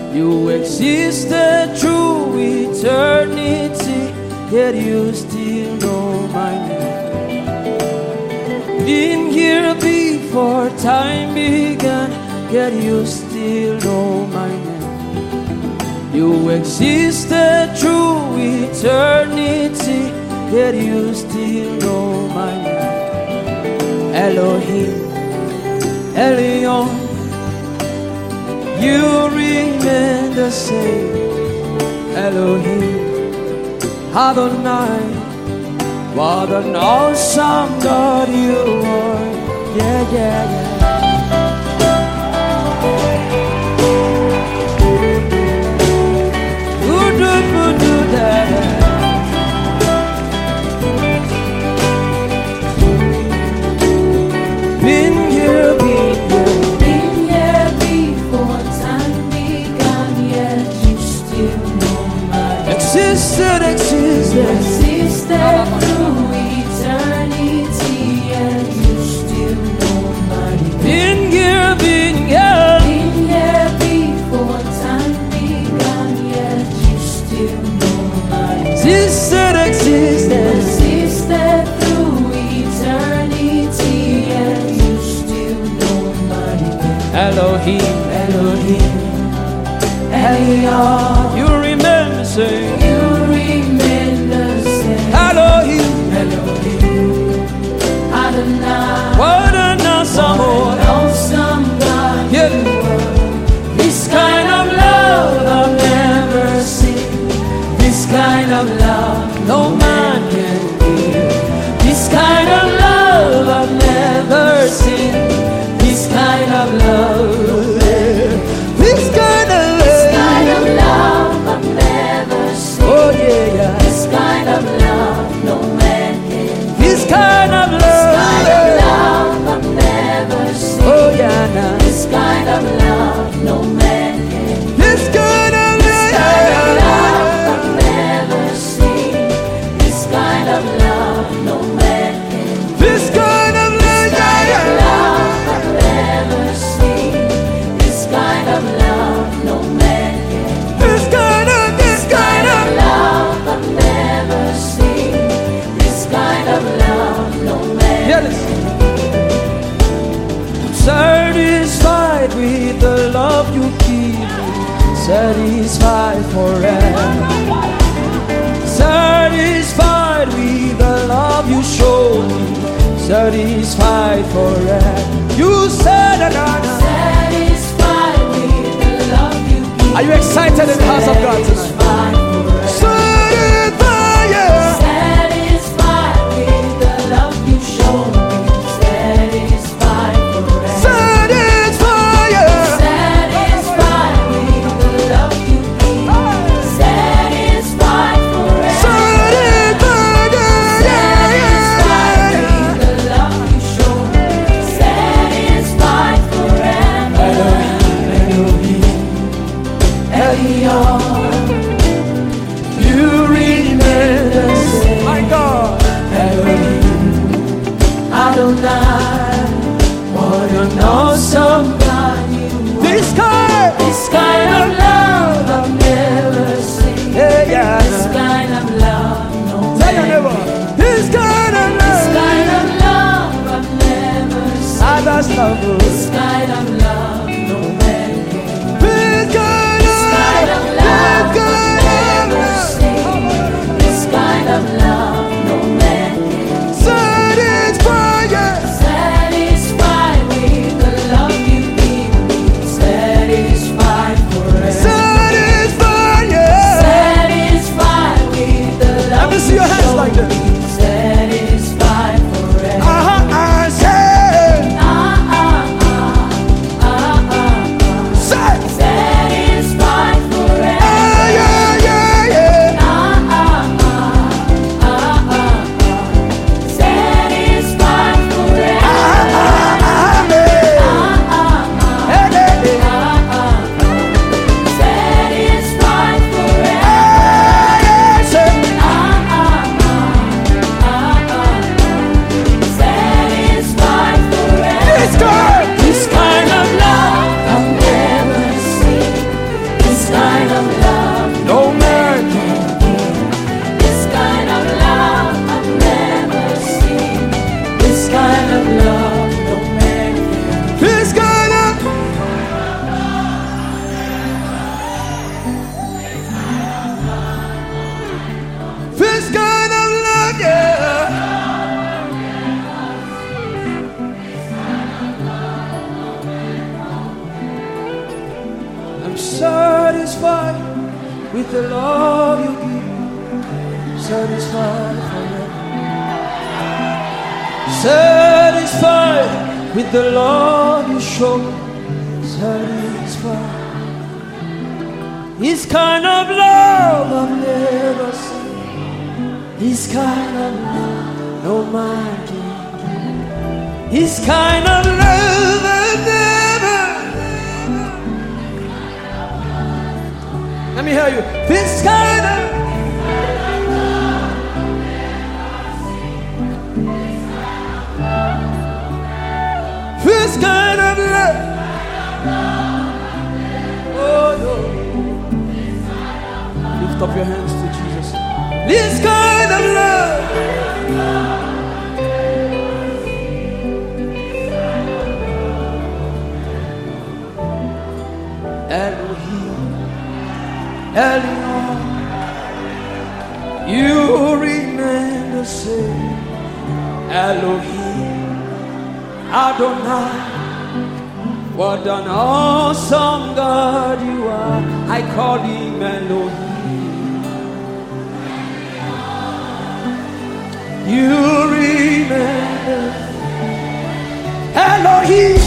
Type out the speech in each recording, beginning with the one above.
You existed through eternity, yet you still know my name. Been here before time began, yet you still know my name. You existed through eternity, yet you still know my name. Elohim, Elion, you remain the same. Elohim, Adonai, what an awesome God you are. Yeah, yeah, yeah. Been here before time began, yet you still know my name. Existed through eternity, yet you still know my name. Been here before time began, yet you still know my name. Existed through eternity, yet you still know my name. Elohim, Elohim, Elion, you remember saying, you remain the same. Elohim, Elohim, Adonai, what an awesome God you are. This kind of love I've never seen. This kind of love no man can give. This kind of love I've never seen. This kind of love. This kind of love I've never seen. Oh yeah, yeah. This kind of love no man can give. This kind of love I've never seen. Oh yeah, nah. This kind of love no man can give. This kind of love I've never seen. This kind of love no man can give. This kind of love I've never seen. This kind of love no man can give. This kind of love I've never seen. This kind of love no man can give. Satisfied with the love you give me, satisfied forever. Satisfied with the love you show me, satisfied forever. You said another. Satisfied with the love you give me. Are you excited in the house of God tonight? Satisfied, yeah. Satisfied with the love you show me, satisfied forever. Satisfied, yeah. Satisfied with the love you give me, satisfied forever. Satisfied, yeah. Satisfied with the love you show me, satisfied forever. Elohim, Elion, you remain the same. My God, Elohim, Adonai, what an awesome God you are. This kind of love I've never seen. Yeah, yeah. This kind of love no man can. This kind of love I've never seen. This kind of love no man can. This kind of love satisfied with the love you give, satisfied forever. Satisfied with the love you show, satisfied. This kind of love I've never seen. This kind of love no man can. This kind of love I've never. Let me hear you. This kind of. This kind of love. Oh no. Lift up your hands to Jesus. This kind of love. Elohim, Elion, you remain the same. Elohim, Adonai, what an awesome God you are. I call him Elohim. You remember Elohim.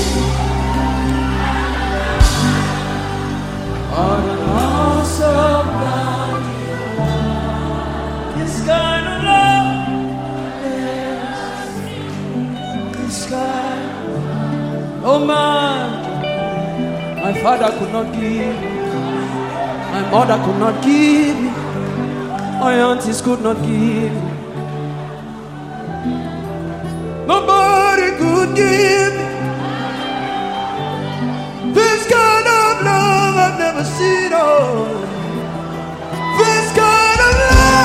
What an awesome God you are. This kind of love, yes. This kind of love. Oh man, my father could not give, my mother could not give, my aunties could not give. Nobody could give me this kind of love I've never seen. Oh, this kind of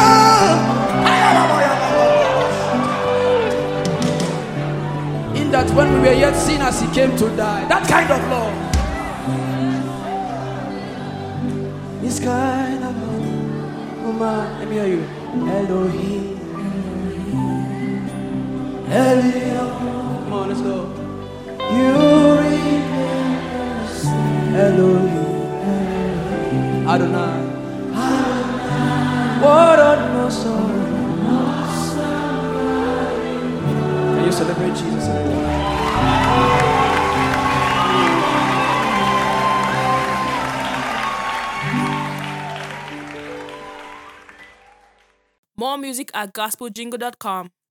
love. In that when we were yet sinners, he came to die. That kind of love. This kind of love. Oh man, let me hear you. Elohim. Elion, come on, let's go. You remember Elohim, Adonai, what an awesome. Can you celebrate Jesus? More music at gospeljingle.com.